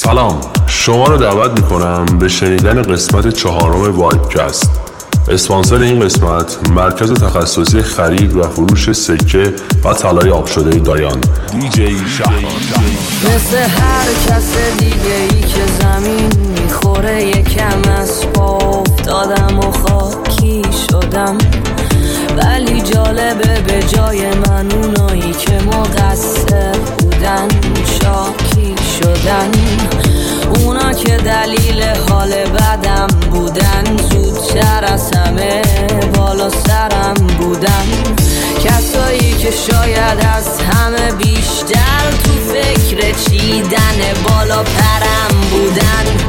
سلام، شما رو دعوت میکنم به شنیدن قسمت 4 وایبکست. اسپانسر این قسمت مرکز تخصصی خرید و فروش سکه و طلای آب شده دایان، دیجی شهران. مثل هر کس دیگه ای که زمین میخوره یکم از پا افتادم و خاکی شدم، ولی جالبه به جای من اونایی که مقصر بودن شاکی شدن. اونا که دلیل حال بدم بودن زودتر از همه بالا سرم بودن. کسایی که شاید از همه بیشتر تو فکر چیدن بالا پرم بودن.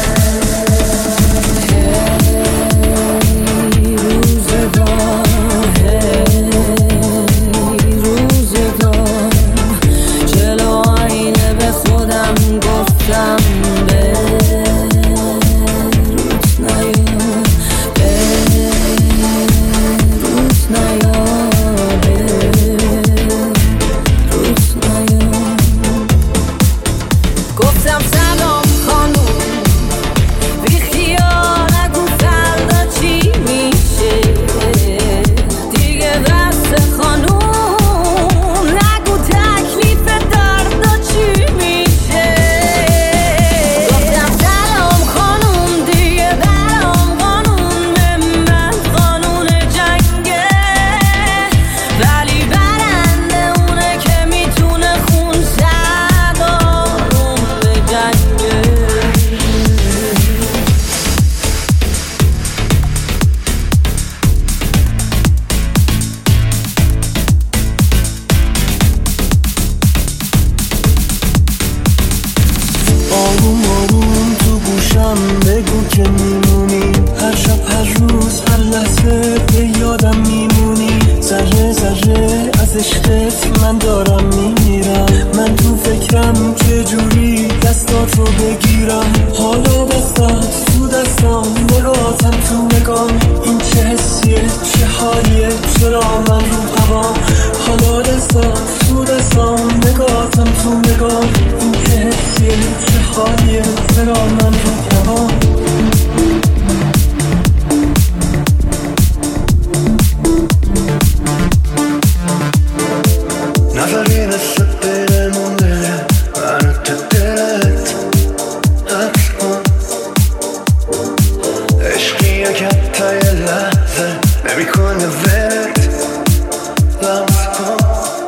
من دارم میمیرم، من تو فکرم چجوری دستات رو بگیرم. حالا دستات تو دستام، نگاهتم تو نگام. این چه حسیه، چه حالیه، چرا من رو هوام. حالا دستات تو دستام، نگاهتم تو نگام. این چه حسیه، چه حالیه، چرا من رو هوام. نظری مثل پیره مونده منو تو دلت حبس کن. عشقی که تا یه لحظه نمیکنه ولت لمس کن.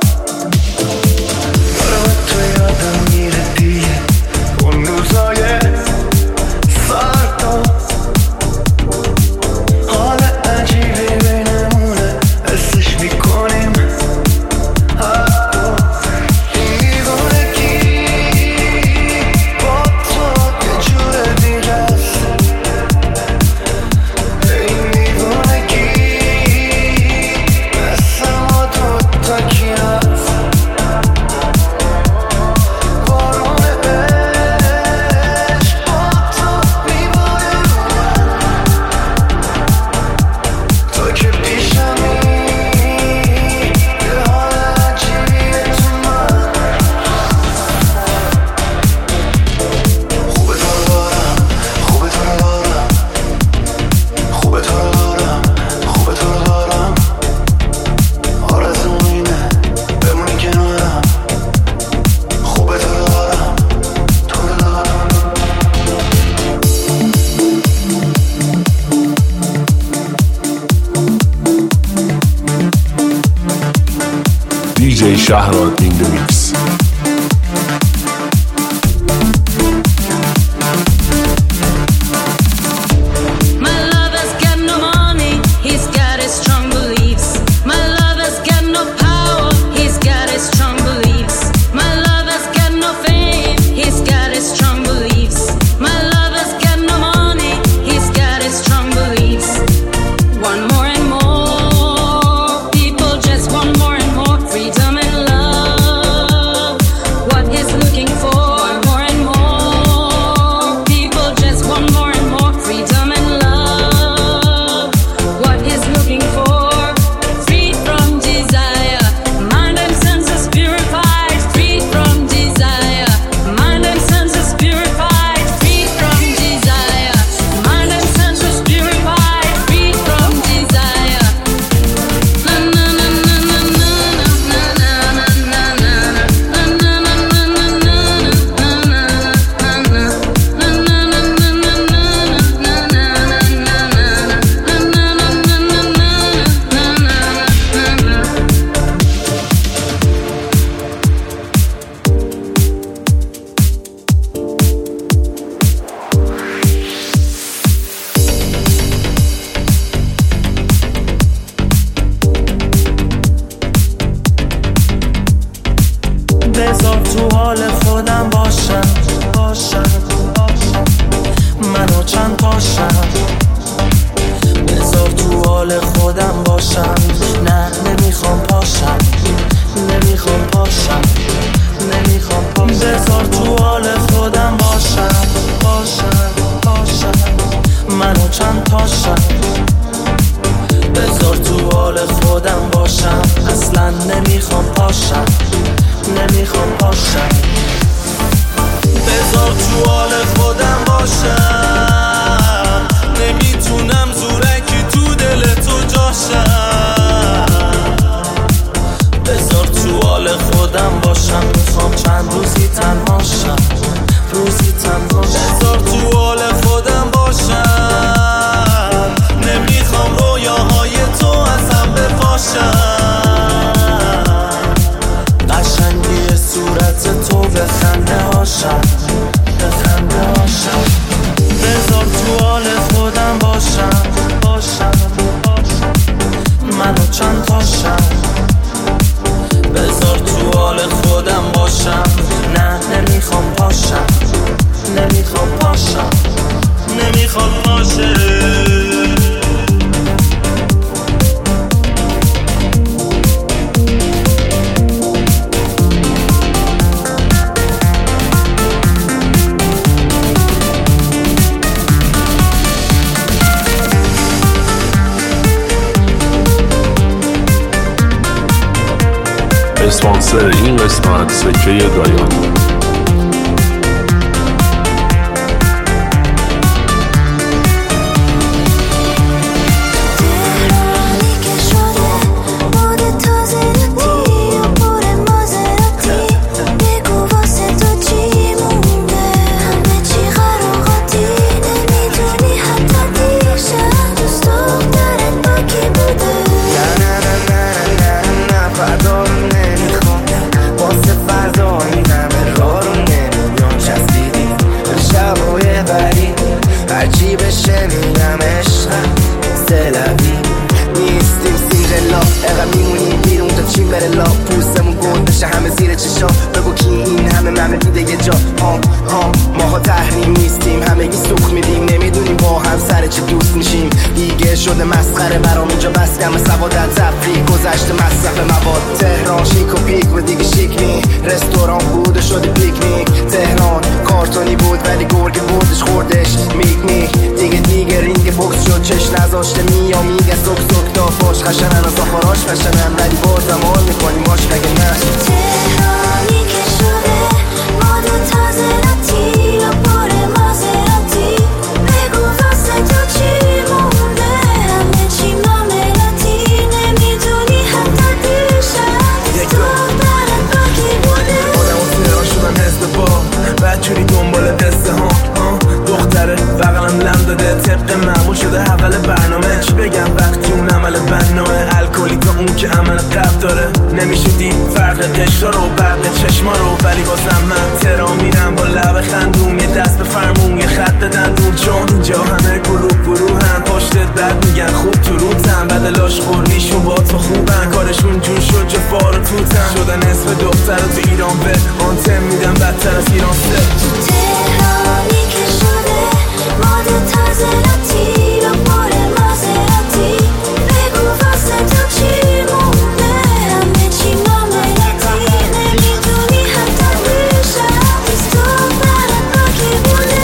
داره تو یادم میره دیگه اون روزای سرد. حال عجیبی بینمونه حسش میکنیم. DJ Shahran in the mix. Freedom and love. بذار تو حال خودم باشم منو چند تاشم بذار تو حال خودم باشم نه نمیخوام پاشم بذار تو حال خودم باشم منو چند تاشم بذار تو حال خودم باشم اصلا نمیخوام پاشم بذار تو حال خودم باشم نمیتونم زورکی تو دل تو جاشم بذار تو حال خودم باشم میخوام چند روزی تنهاشم بذار تو حال خودم باشم نمیخوام رویاهای تو ازم بپاشم قشنگی صورت تو به خنده هاشم بذار تو حال خودم باشم منو چند تاشم بذار تو حال خودم باشم نه نمیخوام پاشم اسپانسر این قسمت سکه دایان. ماها تحریم نیستیم همگی سوخ میدیم نمیدونیم با هم سر چه دوست میشیم دیگه شده مسخره برام اینجا بس کم سوادت تفریح گذشته مصرف مواد تهران شیک و پیک و دیگه شیک نی رستوران بود و شده پیکنیک تهران کارتونی بود ولی گرگ بردش خوردش میک دیگه رینگ بوکس شد چش نذاشته میا میگه سک سک تا فاش خشنن و سافاراش خشنن ولی بازم حال میکنیم باش مگه نه تهرانی که شده ماد تازه راتی و پر مازراتی بگو واسه تو چی مونده همه چی معاملاتی نمیدونی حتی دیشب دخترت با کی بوده آدم و تهران شدن حزب با بدجوری دنبال قصه ها دختره بغلم لم داده طبق معمول شده اول برنامه چی بگم وقتی اون عمل بناه الکلی تا اون که عمل قبل داره نمیشه دید فرق قشتا رو برق چشما رو ولی بازم من تهران میرم با لب خندون یه دست به فرمون یه خط دندون چون اینجا همه گروهن پشتت بد میگن خوب تو روتن بدلاش خوردیشون با تو خوبن کارشون جون شد جفا رو توتن شدن اسم دختر رو تو ایران به آنتم میدن بدتر از ایران سه تهرانی که شده ماد تازه راتی و پر مازراتی بگو واسه تو چی مونده همه چی معاملاتی نمیدونی حتی دیشب دخترت با کی بوده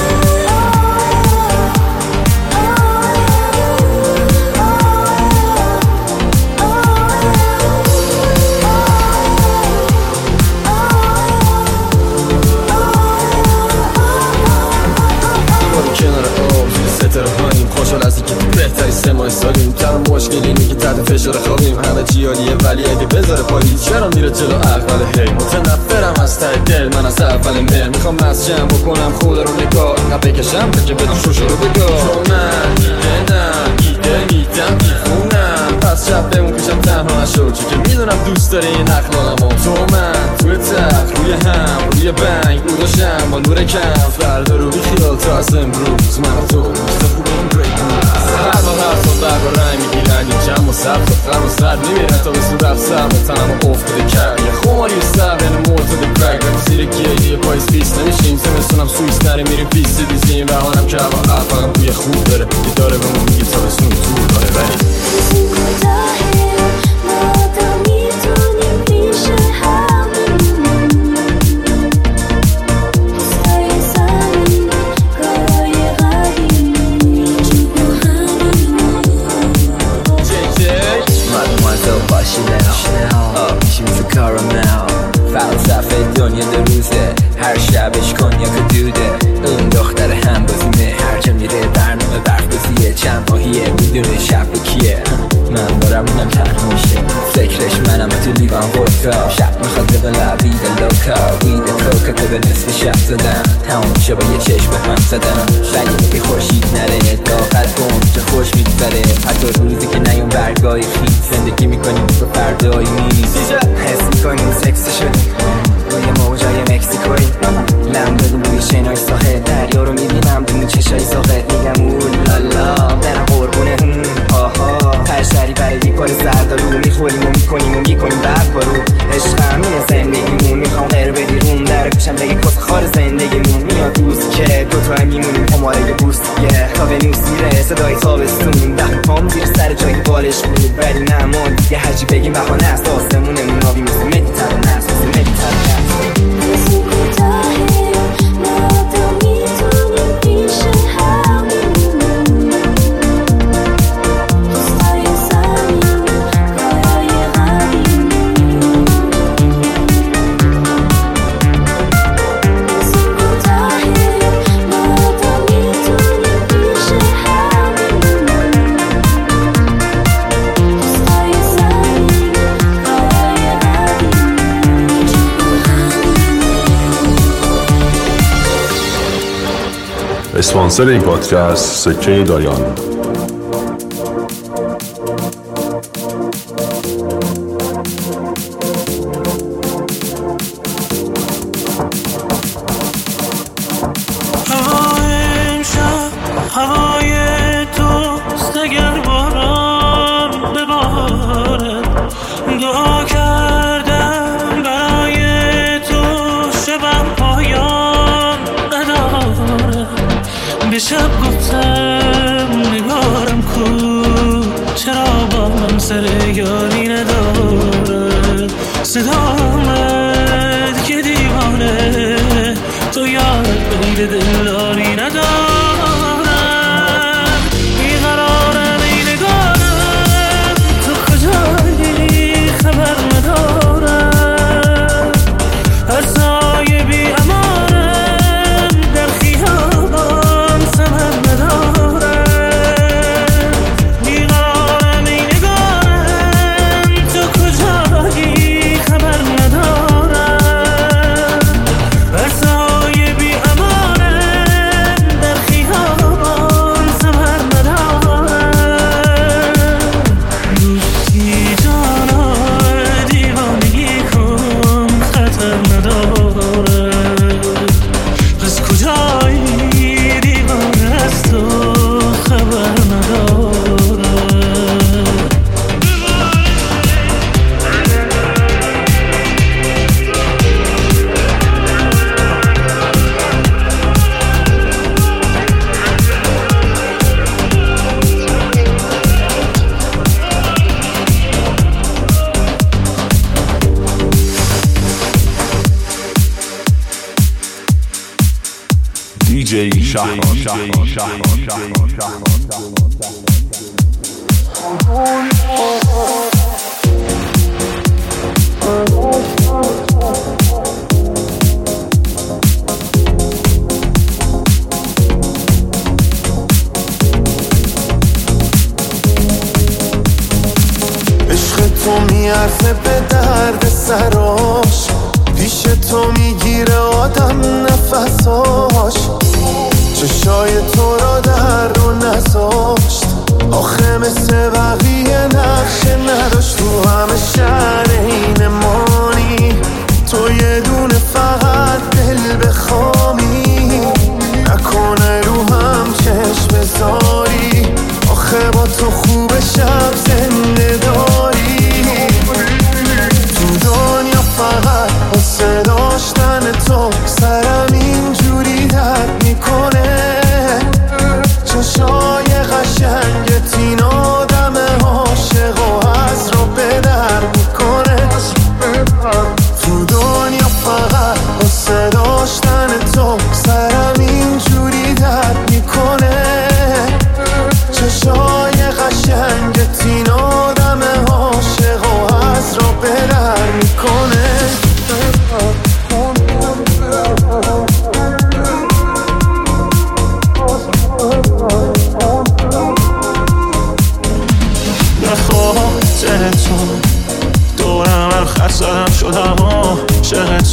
خوشحال از اینکه تو بهتری 3 ماه سالیم تنها مشکل اینه که تحت فشار خوابیم همه چی عالیه ولی اگه بذاره پایین چرا میره جلو عقل هی متنفرم از ته دل من از اول مهر میخوام مسجم بکنم خود رو نگاه اینقدر بکشم که بدم شوشو رو بگاه چون من ایده میدم میخونم پس شب بمون پیشم تنها نشو چون که میدونم دوست داری این اخلاقمو تو من توی تخت روی هم روی بنگ رو داشتم با نور کم فردا رو بیخیال تا از امروز من و تو مستقبون بریک هر با حرفان برق و رنگ میگیرن یه جمع و سبت و خرم و سرد میمیرن تا به سود افسر و تنم و افتاده کرد یه خماری سر بین مرتده سویس نره میریم پیست دیزی این بهانم که هوا افاقم بوی خوب داره یه داره به ما میگه تابستون دور داره ولی میشیم تو کارامل فلسفه دنیا دو روزه هر شبش کنیاک و دوده اون دختر هم بازیمه هر جا میره برنامه برف بازیه چند ماهیه میدونه شب کیه من دارم اونم تنها میشه فکرش منم تو لیوان ودکا شب میخواد به لبید لوکا وید کوکا که به نصف شب زدم تمام شب یه چشم به هم زدم ولی که خورشید نره داخل اونجا خوش میگذره حتی روزی که نیون برگای خیلی زندگی میکنیم تو فردایی نیست حس میکنیم سکس شدیم روی موجای مکسیکوی لم دادیم روی شنای ساحل دریا رو میبینم تو چشای ساقه میگم اولالا برم قربونه آها تشتری برای بیکار زردالو میخوریم و میکنیم بعد بارو عشق همینه زندگیمون میخوام غیر بدی روم در گوشم بگی کس خار زندگیمون میاد دوست که دوتای میمونیم هماره یه بوستیه تا به نوس میره صدای تابستون ده پام زیر سر جایی بالش بود ولی نمان یه هرچی بگیم بهانه است آسمونمون آبی مثل مدیترانه است مثل مدیترانه است اسپانسر این پادکست سکه دایان. هوای توست اگر باران ببارد دعا کردم برای تو شبم پایان ندارد به شب گفتم نگارم کو چرا با من سر یاری ندارد صدا آمد که دیوانه تو یاد بید دلداری ندارد بیقرارم ای نگارم تو کجایی خبر ندارم هر سایه بی امانم در خیابان سمر ندارم بیقرارم ای نگارم تو کجایی خبر ندارم هر سایه بی امانم در خیابان سمر ندارم دوستی جانا دیوانگی کن خطر ندارم از کجایی دیوانه از تو خبر ندارم DJ شهر عشق تو میارزه به درد سراش پیش تو میگیره آدم نفساش چشای تو را در رو نذاشت آخه مثل بقیه نقشه نداشت تو همه شهر این مانی تو یه دونه فقط دل بخوامی نکنه رو هم چشم بذاری آخه با تو خوب شب زنده داری تو دنیا فقط واسه داشتن تو سرم اینجوری در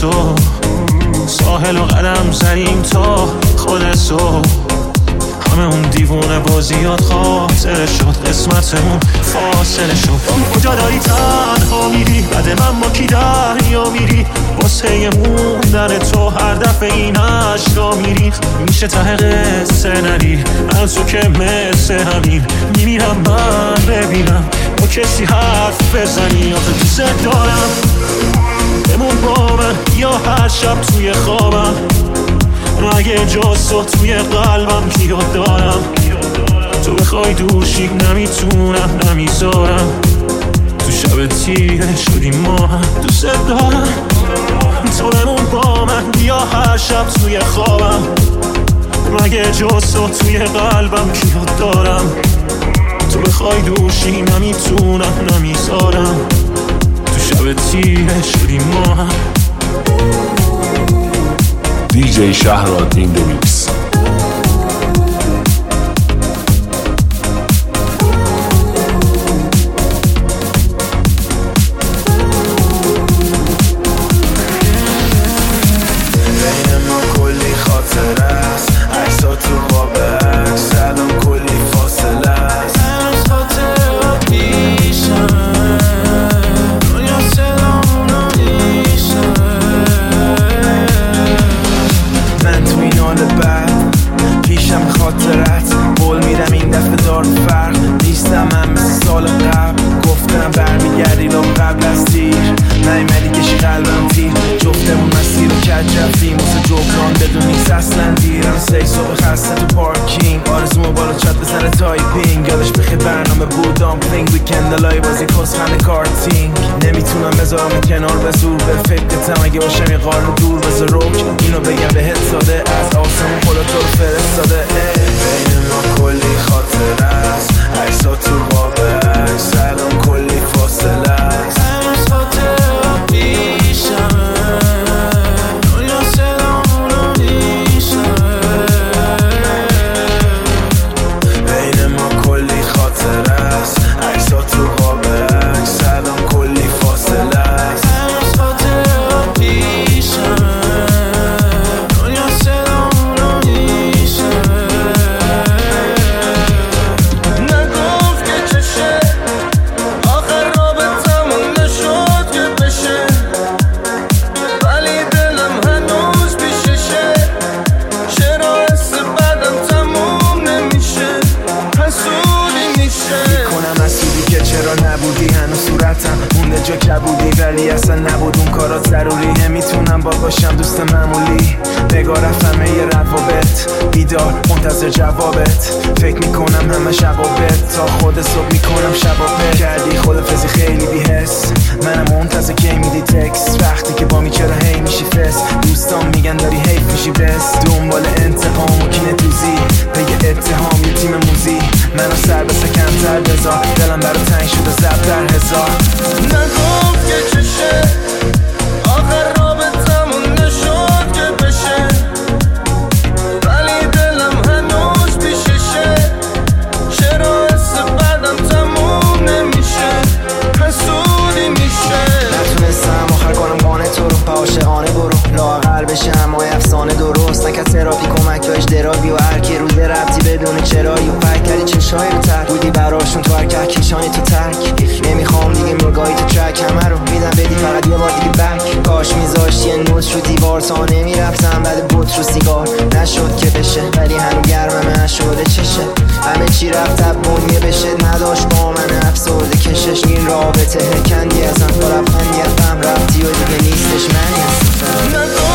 تو ساحل و قدم زنیم تا خودتو همه اون دیوونه بازیات خاطره شد قسمتمون فاصله شد کجا داری تنها میری بعد من با کی دریا میری واسه موندن تو هر دفعه این عشقا میری میشه ته قصه نری از تو که مثل همین میمیرم من ببینم با کسی حرف بزنی آخه دوست دارم بمون با من یا هر شب توی خوابم اگه جز تو توی قلبم یاد دارم تو بخوای دوشی نمیتونم نمیذارم تو شب تیره شدیم ما هم دوست دارم تو بمون با من بیا هر شب توی خوابم اگه جز تو توی قلبم یاد دارم تو بخوای دوشی نمیتونم نمیذارم تو شب تیره شدیم ما هم DJ شهراد این دمیکس بین ما کلی خاطره است عکسا تو قاب عکس الان کلی فاصله است هنوز خاطره پیشم دنیا صدامونو میشم من تو این حال بد پیشم خاطرت بول میرم این دفعه دار فرق نیستم من مثل سال قبل گفتم برمیگردی رو قبل از تیر نیمدی کشی قلبم تیر جفتمون مسیر رو کج رفتیم واسه جبران بدون نیست اصلا دیرم 3 صبح خسته تو پارکینگ آرزومو بالا چت بزنه تایپینگ یادش بخیر برنامه بود آمپلینگ ویکند لای بازی کسخنده کارتینگ نمیتونم بذارم کنار به زور به فکرتم اگه باشم یه قارن دور بذار روک اینو بگم بهت ساده از آسمون خدا تو رو فرستاده بین ما کلی خاطره است عکسا تو قاب عکس الان کلی فاصله است هنوز خاطره پیشم دنیا صدامونو میشم بین ما کلی خاطره است عکسا تو قاب عکس الان کلی فاصله است هنوز خاطره پیشم دنیا صدامونو میشم نگفت که چشه آخر رابطمون نشد که بشه ولی دلم هنوز پیششه چرا حس بعدم تموم نمیشه حسودی میشه میکنم حسودی که چرا نبودی هنوز صورتم مونده جا کبودی ولی اصلا نبود اون کارات ضروری نمیتونم با باشم دوست معمولی نگاه رفتم یه روابط بیدار منتظر جوابت فکر میکنم همه شبابت تا خود صبح میکنم شبابت کردی خدافزی خیلی بی‌حس منم منتظر کی میدی تکس وقتی که با می چرا هی میشی فس دوستان میگن داری حیف میشی بس دنبال انتقام و کینه دوزی پی اتهام یه تیم موزی منو سر بسه کمتر بذار دلم برا تنگ شده زب در هزار نگفت که چشه آخر رابطمون نشد که بشه ولی دلم هنوز پیششه چرا حس بعدم تموم نمیشه حسودی میشه نتونستم آخر کنم قانه تو رو به عاشقانه برو لااقل بشه همای افسانه درست نکرد تراپی کمک یا اجدرابی و هر کی روز رفتی بدون چرایی و پک کردی چشای رو تر بودی براشون تو هر کهکشانی تو ترک نمیخوام دیگه نگاهی تو ترک همه رو میدم بدی فقط یه بار دیگه بک کاش میذاشتی یه نوت رو دیوار تا نمیرفتم بعد بوت رو سیگار نشد که بشه ولی هنو گرمم نشده چشه همه چی رفت بنیه بشه نداشت با من افسرده کشش این رابطه هکندی ازم با رفتن یه فهم رفتی و دیگه نیستش منی هستم